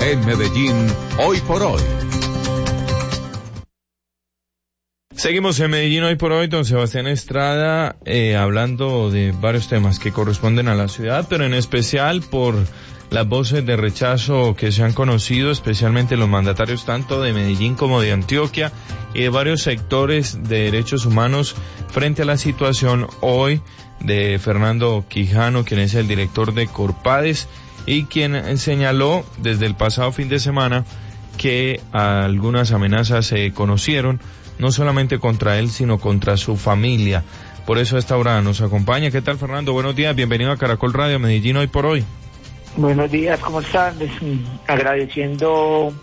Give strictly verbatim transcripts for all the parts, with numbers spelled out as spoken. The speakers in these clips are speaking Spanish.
En Medellín, hoy por hoy. Seguimos en Medellín hoy por hoy, don Sebastián Estrada, eh, hablando de varios temas que corresponden a la ciudad, pero en especial por las voces de rechazo que se han conocido, especialmente los mandatarios tanto de Medellín como de Antioquia y de varios sectores de derechos humanos frente a la situación hoy de Fernando Quijano, quien es el director de Corpades y quien señaló desde el pasado fin de semana que algunas amenazas se conocieron, no solamente contra él, sino contra su familia. Por eso a esta hora nos acompaña. ¿Qué tal, Fernando? Buenos días, bienvenido a Caracol Radio Medellín hoy por hoy. Buenos días, ¿cómo están? Agradeciendo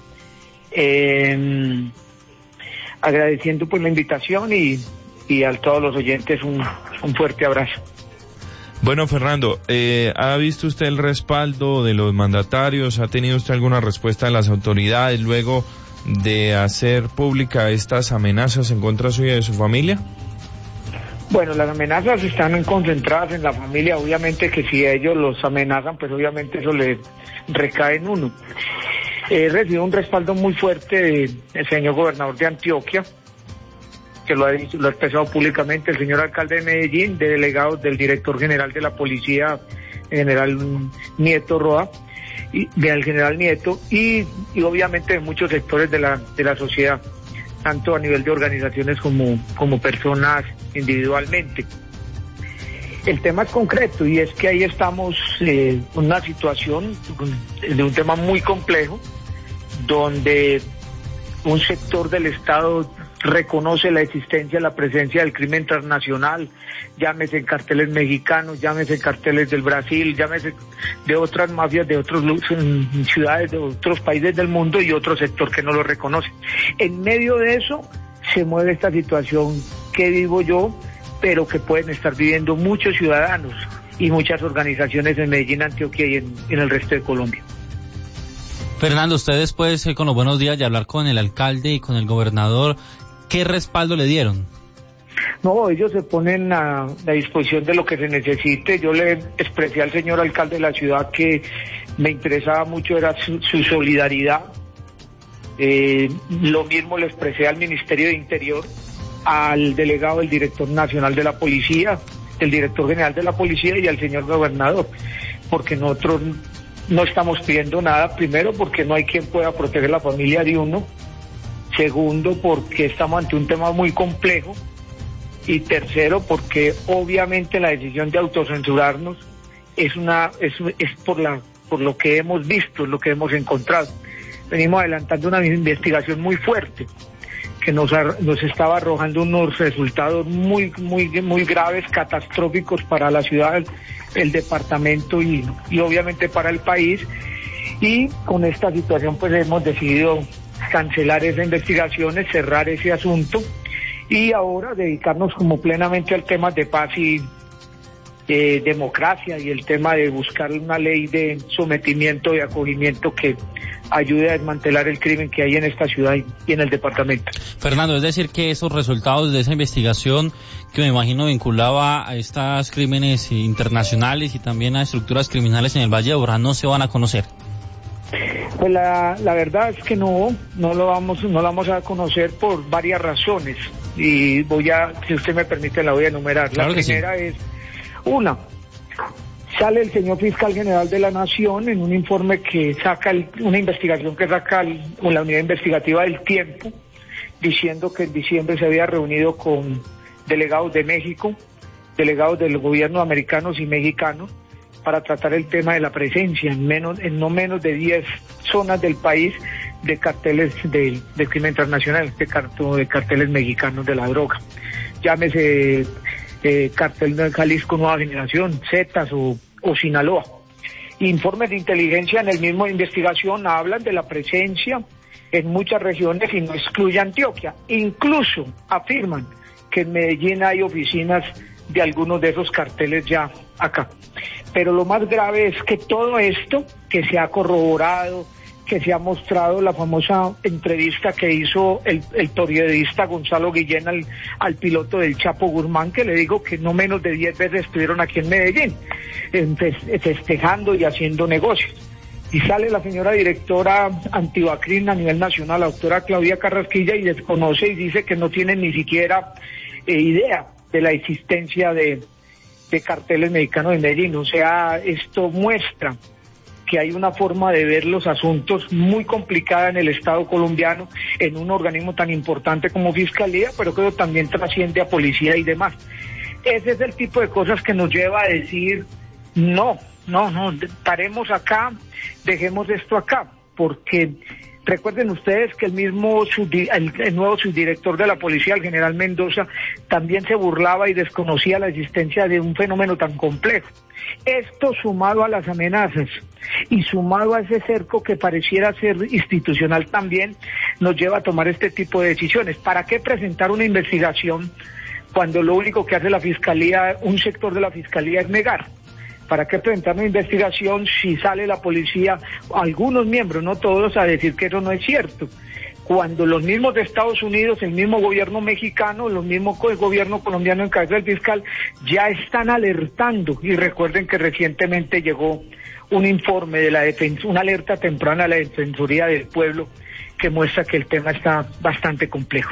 eh, agradeciendo por la invitación y, y a todos los oyentes un, un fuerte abrazo. Bueno, Fernando, eh, ¿ha visto usted el respaldo de los mandatarios? ¿Ha tenido usted alguna respuesta de las autoridades luego de hacer pública estas amenazas en contra suya y de su familia? Bueno, las amenazas están concentradas en la familia, obviamente que si ellos los amenazan, pues obviamente eso le recae en uno. He recibido un respaldo muy fuerte del señor gobernador de Antioquia, que lo ha dicho, lo ha expresado públicamente, el señor alcalde de Medellín, de delegados del director general de la policía, general Nieto Roa, y del general Nieto, y, y obviamente de muchos sectores de la de la sociedad, tanto a nivel de organizaciones como, como personas individualmente. El tema es concreto y es que ahí estamos en eh, una situación de un tema muy complejo, donde un sector del Estado reconoce la existencia, la presencia del crimen transnacional, llámese en carteles mexicanos, llámese en carteles del Brasil, llámese de otras mafias de otras ciudades, de otros países del mundo, y otro sector que no lo reconoce. En medio de eso se mueve esta situación que vivo yo, pero que pueden estar viviendo muchos ciudadanos y muchas organizaciones en Medellín, Antioquia y en, en el resto de Colombia. Fernando, usted después eh, con los buenos días de hablar con el alcalde y con el gobernador, ¿qué respaldo le dieron? No, ellos se ponen a la disposición de lo que se necesite. Yo le expresé al señor alcalde de la ciudad que me interesaba mucho era su, su solidaridad. Eh, lo mismo le expresé al Ministerio de Interior, al delegado del director nacional de la policía, el director general de la policía y al señor gobernador, porque nosotros no estamos pidiendo nada, primero porque no hay quien pueda proteger la familia de uno, segundo porque estamos ante un tema muy complejo, y tercero porque obviamente la decisión de autocensurarnos es una es, es por la por lo que hemos visto, lo que hemos encontrado. Venimos adelantando una investigación muy fuerte que nos nos estaba arrojando unos resultados muy muy muy graves, catastróficos para la ciudad, el departamento y, y obviamente para el país, y con esta situación pues hemos decidido cancelar esa investigación, cerrar ese asunto y ahora dedicarnos como plenamente al tema de paz y eh, democracia y el tema de buscar una ley de sometimiento y acogimiento que ayude a desmantelar el crimen que hay en esta ciudad y en el departamento. Fernando, es decir que esos resultados de esa investigación, que me imagino vinculaba a estos crímenes internacionales y también a estructuras criminales en el Valle de Aburrá, no se van a conocer. Pues la, la verdad es que no, no lo vamos, no lo vamos a conocer por varias razones, y voy a, si usted me permite, la voy a enumerar. Claro, la primera sí. Es, una, sale el señor fiscal general de la Nación en un informe que saca, el, una investigación que saca el, la unidad investigativa del Tiempo, diciendo que en diciembre se había reunido con delegados de México, delegados del gobierno americanos y mexicanos, para tratar el tema de la presencia en menos en no menos de diez zonas del país de carteles del de crimen internacional, de, cartel, de carteles mexicanos de la droga. Llámese eh, cartel de Jalisco Nueva Generación, Zetas o, o Sinaloa. Informes de inteligencia en el mismo de investigación hablan de la presencia en muchas regiones y no excluye Antioquia. Incluso afirman que en Medellín hay oficinas de algunos de esos carteles ya acá. Pero lo más grave es que todo esto que se ha corroborado, que se ha mostrado, la famosa entrevista que hizo el, el periodista Gonzalo Guillén al, al piloto del Chapo Guzmán, que le digo que no menos de diez veces estuvieron aquí en Medellín, festejando y haciendo negocios. y sale la señora directora Antibacrin a nivel nacional, la doctora Claudia Carrasquilla, y desconoce y dice que no tiene ni siquiera eh, idea de la existencia de, de carteles mexicanos en Medellín. O sea, esto muestra que hay una forma de ver los asuntos muy complicada en el Estado colombiano, en un organismo tan importante como Fiscalía, pero que también trasciende a policía y demás. Ese es el tipo de cosas que nos lleva a decir, no, no, no, paremos acá, dejemos esto acá, porque recuerden ustedes que el mismo el, el nuevo subdirector de la policía, el general Mendoza, también se burlaba y desconocía la existencia de un fenómeno tan complejo. Esto sumado a las amenazas y sumado a ese cerco que pareciera ser institucional también, nos lleva a tomar este tipo de decisiones. ¿Para qué presentar una investigación cuando lo único que hace la Fiscalía, un sector de la Fiscalía, es negar? ¿Para qué presentar una investigación si sale la policía, algunos miembros, no todos, a decir que eso no es cierto? Cuando los mismos de Estados Unidos, el mismo gobierno mexicano, los mismos el gobierno colombiano en cabeza del fiscal, ya están alertando. Y recuerden que recientemente llegó un informe de la defensa, una alerta temprana a la Defensoría del Pueblo, que muestra que el tema está bastante complejo.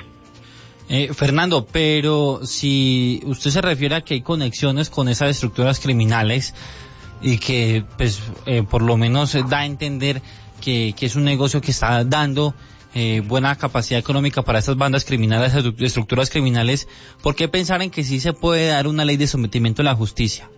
Eh, Fernando, pero si usted se refiere a que hay conexiones con esas estructuras criminales y que pues eh, por lo menos da a entender que, que es un negocio que está dando eh, buena capacidad económica para esas bandas criminales, esas estructuras criminales, ¿por qué pensar en que sí se puede dar una ley de sometimiento a la justicia?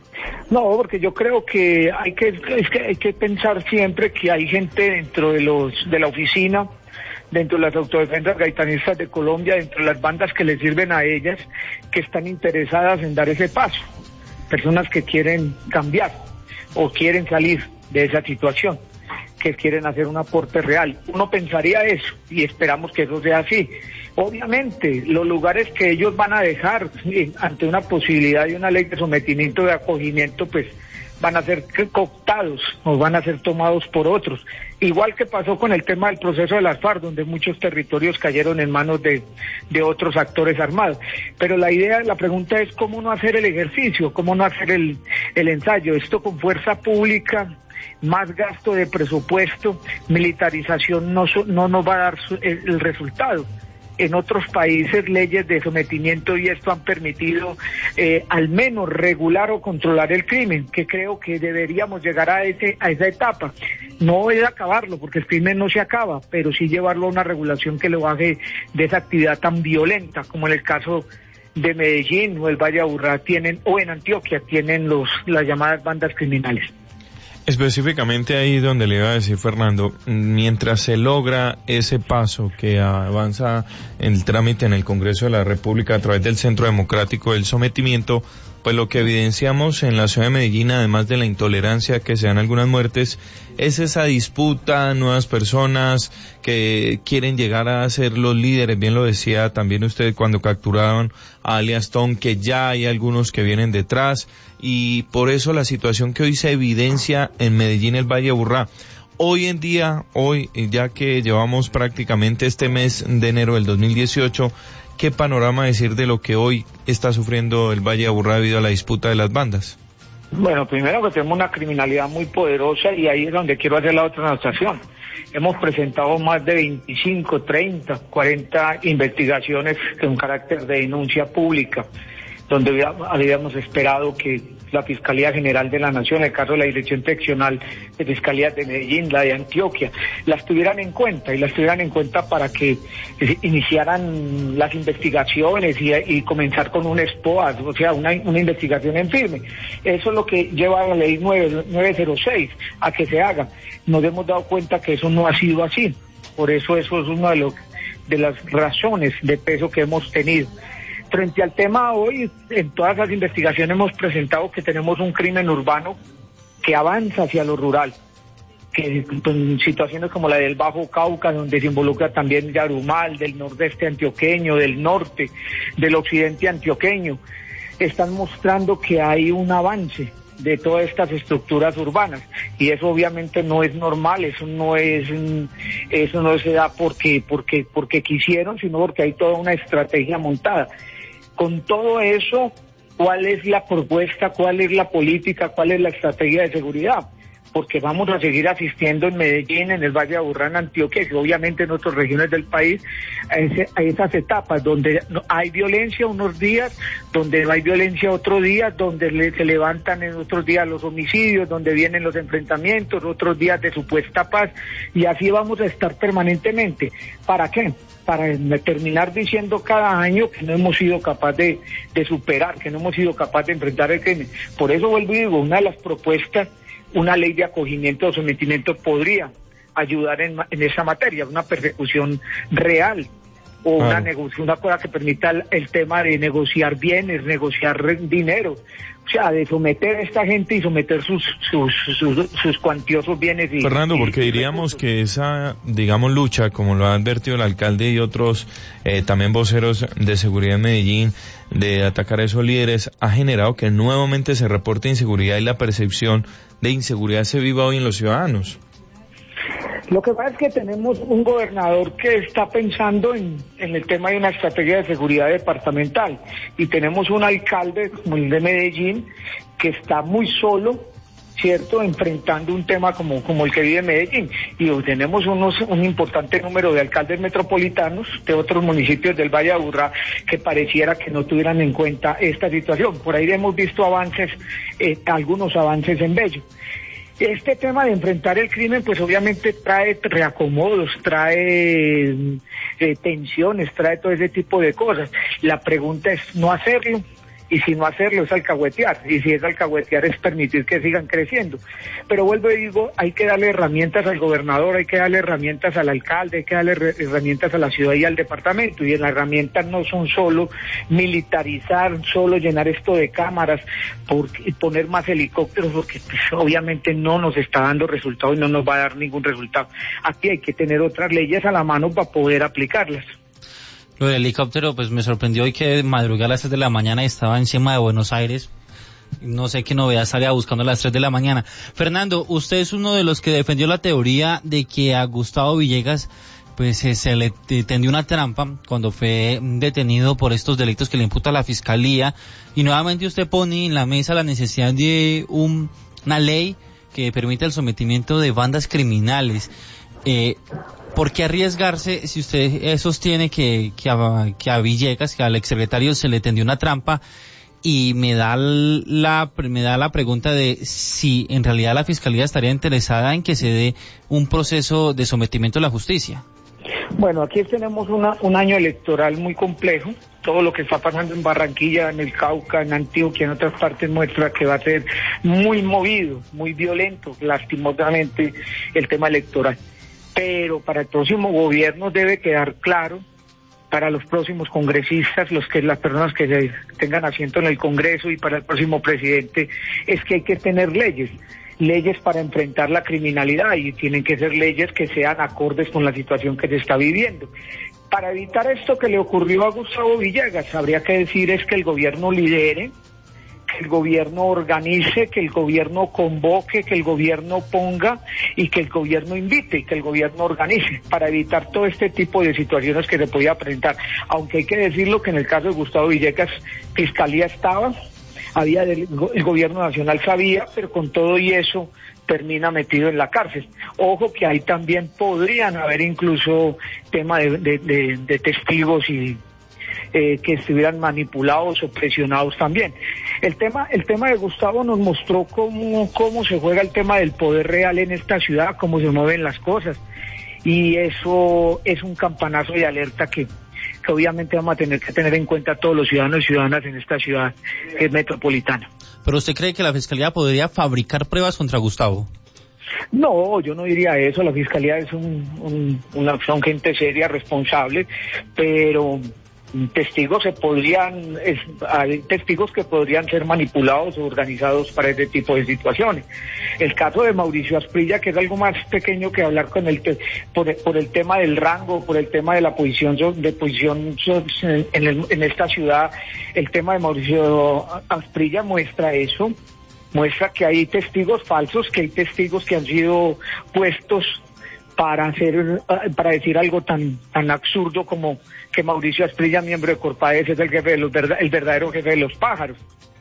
No, porque yo creo que hay que, es que hay que pensar siempre que hay gente dentro de los de la oficina, dentro de las autodefensas gaitanistas de Colombia, dentro de las bandas que les sirven a ellas, que están interesadas en dar ese paso. Personas que quieren cambiar o quieren salir de esa situación, que quieren hacer un aporte real. Uno pensaría eso y esperamos que eso sea así. Obviamente, los lugares que ellos van a dejar sí, ante una posibilidad de una ley de sometimiento de acogimiento, pues van a ser cooptados o van a ser tomados por otros. Igual que pasó con el tema del proceso de las FARC, donde muchos territorios cayeron en manos de, de otros actores armados. Pero la idea, la pregunta es cómo no hacer el ejercicio, cómo no hacer el, el ensayo. Esto con fuerza pública, más gasto de presupuesto, militarización no, no nos va a dar el, el resultado. En otros países leyes de sometimiento y esto han permitido eh, al menos regular o controlar el crimen, que creo que deberíamos llegar a ese a esa etapa. No es acabarlo, porque el crimen no se acaba, pero sí llevarlo a una regulación que lo baje de esa actividad tan violenta, como en el caso de Medellín o el Valle de Aburrá tienen, o en Antioquia tienen los las llamadas bandas criminales. Específicamente ahí donde le iba a decir Fernando, mientras se logra ese paso que avanza en el trámite en el Congreso de la República a través del Centro Democrático del Sometimiento, pues lo que evidenciamos en la ciudad de Medellín, además de la intolerancia que se dan algunas muertes, es esa disputa, nuevas personas que quieren llegar a ser los líderes, bien lo decía también usted cuando capturaron a alias Tom, que ya hay algunos que vienen detrás, y por eso la situación que hoy se evidencia en Medellín, el Valle de Aburrá. Hoy en día, hoy, ya que llevamos prácticamente este mes de enero del dos mil dieciocho, ¿qué panorama decir de lo que hoy está sufriendo el Valle de Aburrá debido a la disputa de las bandas? Bueno, primero que tenemos una criminalidad muy poderosa y ahí es donde quiero hacer la otra anotación. Hemos presentado más de veinticinco, treinta, cuarenta investigaciones con carácter de denuncia pública, donde habíamos esperado que la Fiscalía General de la Nación, en el caso de la Dirección Seccional de Fiscalía de Medellín, la de Antioquia, las tuvieran en cuenta y las tuvieran en cuenta para que iniciaran las investigaciones y, y comenzar con un SPOA, o sea, una, una investigación en firme. Eso es lo que lleva a la ley novecientos seis a que se haga. Nos hemos dado cuenta que eso no ha sido así. Por eso eso es una de, lo, de las razones de peso que hemos tenido. Frente al tema hoy, en todas las investigaciones hemos presentado que tenemos un crimen urbano que avanza hacia lo rural, que en situaciones como la del Bajo Cauca, donde se involucra también Yarumal, del nordeste antioqueño, del norte, del occidente antioqueño, están mostrando que hay un avance de todas estas estructuras urbanas, y eso obviamente no es normal, eso no es eso no se da porque porque porque quisieron, sino porque hay toda una estrategia montada. Con todo eso, ¿cuál es la propuesta, cuál es la política, cuál es la estrategia de seguridad? porque vamos a seguir asistiendo en Medellín, en el Valle de Aburrá, en Antioquia y obviamente en otras regiones del país a, ese, a esas etapas donde hay violencia unos días, donde no hay violencia otros días, donde le, se levantan en otros días los homicidios, donde vienen los enfrentamientos, otros días de supuesta paz, y así vamos a estar permanentemente. ¿Para qué? Para terminar diciendo cada año que no hemos sido capaz de, de superar, que no hemos sido capaz de enfrentar el crimen. Por eso vuelvo y digo, una de las propuestas, una ley de acogimiento o sometimiento podría ayudar en, en esa materia, una persecución real o claro. una negocio, una cosa que permita el, el tema de negociar bienes, negociar dinero, o sea, de someter a esta gente y someter sus sus sus, sus cuantiosos bienes. Y, Fernando, y, porque y diríamos que esa, digamos, lucha, como lo ha advertido el alcalde y otros eh, también voceros de seguridad en Medellín, de atacar a esos líderes, ha generado que nuevamente se reporte inseguridad y la percepción de inseguridad se viva hoy en los ciudadanos. Lo que pasa es que tenemos un gobernador que está pensando en, en el tema de una estrategia de seguridad departamental y tenemos un alcalde como el de Medellín que está muy solo, ¿cierto?, enfrentando un tema como, como el que vive Medellín. Y hoy tenemos unos, un importante número de alcaldes metropolitanos de otros municipios del Valle de Aburrá que pareciera que no tuvieran en cuenta esta situación. Por ahí hemos visto avances, eh, algunos avances en Bello. Este tema de enfrentar el crimen, pues obviamente trae reacomodos, trae eh, tensiones, trae todo ese tipo de cosas. La pregunta es no hacerlo, y si no hacerlo es alcahuetear, y si es alcahuetear es permitir que sigan creciendo. Pero vuelvo y digo, hay que darle herramientas al gobernador, hay que darle herramientas al alcalde, hay que darle herramientas a la ciudad y al departamento, y las herramientas no son solo militarizar, solo llenar esto de cámaras, por, poner más helicópteros, porque pues, obviamente no nos está dando resultado y no nos va a dar ningún resultado. Aquí hay que tener otras leyes a la mano para poder aplicarlas. Lo del helicóptero, pues me sorprendió hoy que madrugué a las tres de la mañana y estaba encima de Buenos Aires. No sé qué novedad salía buscando a las tres de la mañana. Fernando, usted es uno de los que defendió la teoría de que a Gustavo Villegas pues eh, se le tendió una trampa cuando fue detenido por estos delitos que le imputa la Fiscalía, y nuevamente usted pone en la mesa la necesidad de un, una ley que permita el sometimiento de bandas criminales. Eh, ¿Por qué arriesgarse si usted sostiene que, que, a, que a Villegas, que al exsecretario se le tendió una trampa? Y me da la me da la pregunta de si en realidad la Fiscalía estaría interesada en que se dé un proceso de sometimiento a la justicia. Bueno, aquí tenemos una, un año electoral muy complejo. Todo lo que está pasando en Barranquilla, en el Cauca, en Antioquia, en otras partes muestra que va a ser muy movido, muy violento, lastimosamente, el tema electoral. Pero para el próximo gobierno debe quedar claro, para los próximos congresistas, los que las personas que se tengan asiento en el Congreso, y para el próximo presidente, es que hay que tener leyes, leyes para enfrentar la criminalidad, y tienen que ser leyes que sean acordes con la situación que se está viviendo. Para evitar esto que le ocurrió a Gustavo Villegas, habría que decir es que el gobierno lidere, que el gobierno organice, que el gobierno convoque, que el gobierno ponga y que el gobierno invite y que el gobierno organice para evitar todo este tipo de situaciones que se podía presentar. Aunque hay que decirlo que en el caso de Gustavo Villegas, Fiscalía estaba, había del, el gobierno nacional sabía, pero con todo y eso termina metido en la cárcel. Ojo que ahí también podrían haber incluso tema de, de, de, de testigos y Eh, que estuvieran manipulados o presionados también. El tema, el tema de Gustavo nos mostró cómo, cómo se juega el tema del poder real en esta ciudad, cómo se mueven las cosas, y eso es un campanazo de alerta que, que obviamente vamos a tener que tener en cuenta todos los ciudadanos y ciudadanas en esta ciudad que es metropolitana. ¿Pero usted cree que la Fiscalía podría fabricar pruebas contra Gustavo? No, yo no diría eso. La Fiscalía es un, un, una, son gente seria, responsable, pero testigos se podrían, es, hay testigos que podrían ser manipulados o organizados para este tipo de situaciones. El caso de Mauricio Asprilla, que es algo más pequeño que hablar con el te, por, por el tema del rango, por el tema de la posición de posición en, el, en esta ciudad, el tema de Mauricio Asprilla muestra eso, muestra que hay testigos falsos, que hay testigos que han sido puestos para hacer, para decir algo tan tan absurdo como que Mauricio Asprilla, miembro de Corpaes, es el jefe de los el verdadero jefe de los pájaros.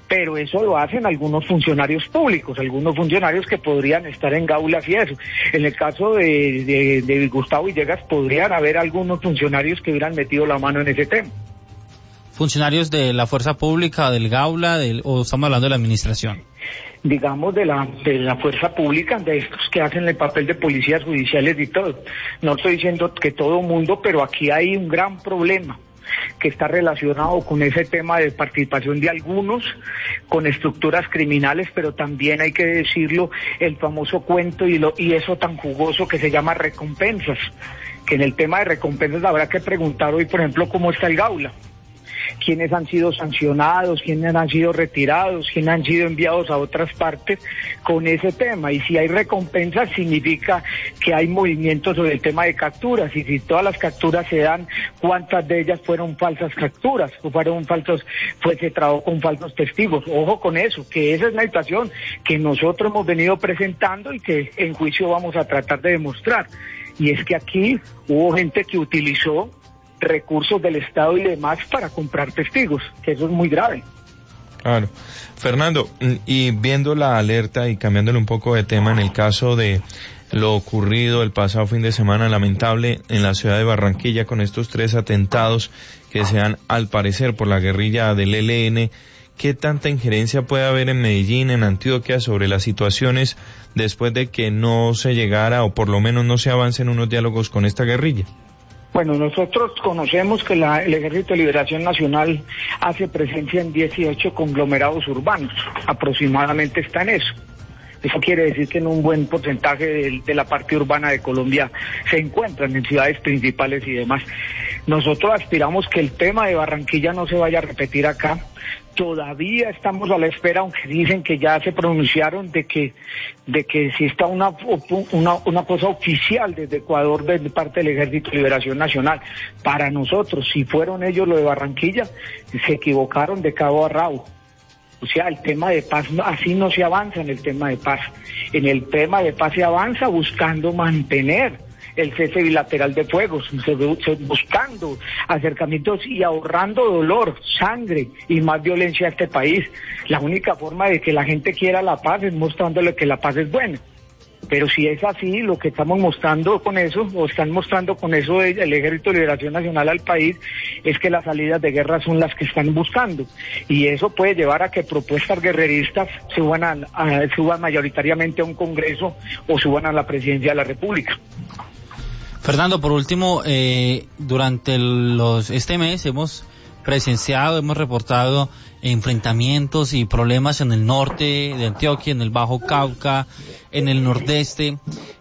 pero eso lo hacen algunos funcionarios públicos, algunos funcionarios que podrían estar en gaulas y eso. En el caso de, de, de Gustavo Villegas podrían haber algunos funcionarios que hubieran metido la mano en ese tema. ¿Funcionarios de la fuerza pública, del Gaula, del, o estamos hablando de la administración? Digamos de la de la fuerza pública, de estos que hacen el papel de policías judiciales y todo. No estoy diciendo que todo mundo, pero aquí hay un gran problema que está relacionado con ese tema de participación de algunos con estructuras criminales, pero también hay que decirlo, el famoso cuento y lo y eso tan jugoso que se llama recompensas, que en el tema de recompensas habrá que preguntar hoy, por ejemplo, cómo está el Gaula. Quiénes han sido sancionados, quiénes han sido retirados, quiénes han sido enviados a otras partes con ese tema. Y si hay recompensas significa que hay movimientos sobre el tema de capturas, y si todas las capturas se dan, ¿cuántas de ellas fueron falsas capturas? ¿O fueron falsos, fue se trabajó con falsos testigos? Ojo con eso, que esa es la situación que nosotros hemos venido presentando y que en juicio vamos a tratar de demostrar. Y es que aquí hubo gente que utilizó recursos del Estado y demás para comprar testigos, que eso es muy grave. Claro. Fernando, y viendo la alerta y cambiándole un poco de tema, en el caso de lo ocurrido el pasado fin de semana lamentable en la ciudad de Barranquilla con estos tres atentados que se dan al parecer por la guerrilla del E L N, ¿qué tanta injerencia puede haber en Medellín, en Antioquia, sobre las situaciones después de que no se llegara o por lo menos no se avance en unos diálogos con esta guerrilla? Bueno, nosotros conocemos que la, el Ejército de Liberación Nacional hace presencia en dieciocho conglomerados urbanos, aproximadamente está en eso. Eso quiere decir que en un buen porcentaje de, de la parte urbana de Colombia se encuentran en ciudades principales y demás. Nosotros aspiramos que el tema de Barranquilla no se vaya a repetir acá. Todavía estamos a la espera, aunque dicen que ya se pronunciaron de que de que exista una una una cosa oficial desde Ecuador de parte del Ejército de Liberación Nacional. Para nosotros, si fueron ellos lo de Barranquilla, se equivocaron de cabo a rabo. O sea, el tema de paz, así no se avanza en el tema de paz. En el tema de paz se avanza buscando mantener el cese bilateral de fuegos, buscando acercamientos y ahorrando dolor, sangre y más violencia a este país. La única forma de que la gente quiera la paz es mostrándole que la paz es buena. Pero si es así, lo que estamos mostrando con eso, o están mostrando con eso el Ejército de Liberación Nacional al país, es que las salidas de guerra son las que están buscando. Y eso puede llevar a que propuestas guerreristas suban, a, a, suban mayoritariamente a un Congreso o suban a la Presidencia de la República. Fernando, por último, eh, durante los este mes hemos presenciado, hemos reportado enfrentamientos y problemas en el norte de Antioquia, en el Bajo Cauca, en el nordeste.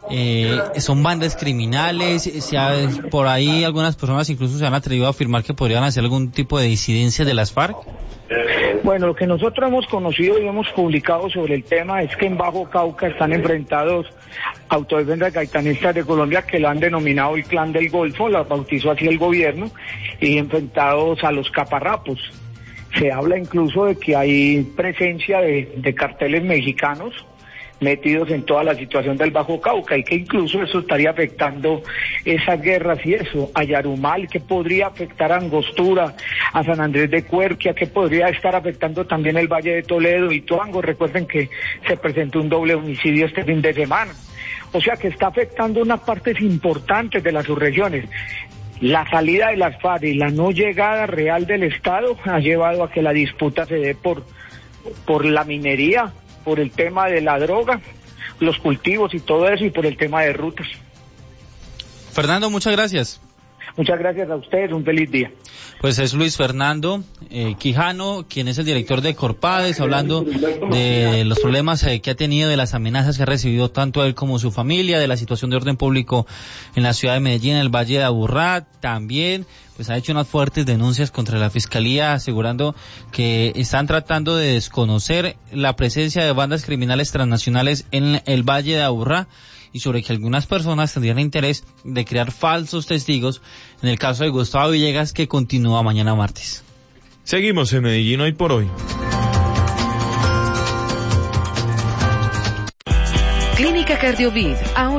Eh, son bandas criminales, se ha, por ahí algunas personas incluso se han atrevido a afirmar que podrían hacer algún tipo de disidencia de las FARC. Bueno, lo que nosotros hemos conocido y hemos publicado sobre el tema es que en Bajo Cauca están enfrentados autodefensas gaitanistas de Colombia que lo han denominado el Clan del Golfo, la bautizó así el gobierno, y enfrentados a los caparrapos. Se habla incluso de que hay presencia de, de carteles mexicanos metidos en toda la situación del Bajo Cauca y que incluso eso estaría afectando esas guerras y eso, a Yarumal, que podría afectar a Angostura, a San Andrés de Cuerquia, que podría estar afectando también el Valle de Toledo y Tuango. Recuerden que se presentó un doble homicidio este fin de semana. O sea que está afectando unas partes importantes de las subregiones. La salida de las FARC y la no llegada real del Estado ha llevado a que la disputa se dé por, por la minería, por el tema de la droga, los cultivos y todo eso, y por el tema de rutas. Fernando, muchas gracias. Muchas gracias a ustedes, un feliz día. Pues es Luis Fernando eh, Quijano, quien es el director de Corpades, hablando de los problemas eh, que ha tenido, de las amenazas que ha recibido tanto él como su familia, de la situación de orden público en la ciudad de Medellín, en el Valle de Aburrá. También pues ha hecho unas fuertes denuncias contra la Fiscalía, asegurando que están tratando de desconocer la presencia de bandas criminales transnacionales en el Valle de Aburrá, y sobre que algunas personas tendrían interés de crear falsos testigos en el caso de Gustavo Villegas, que continúa mañana martes. Seguimos en Medellín hoy por hoy. Clínica Cardiovid.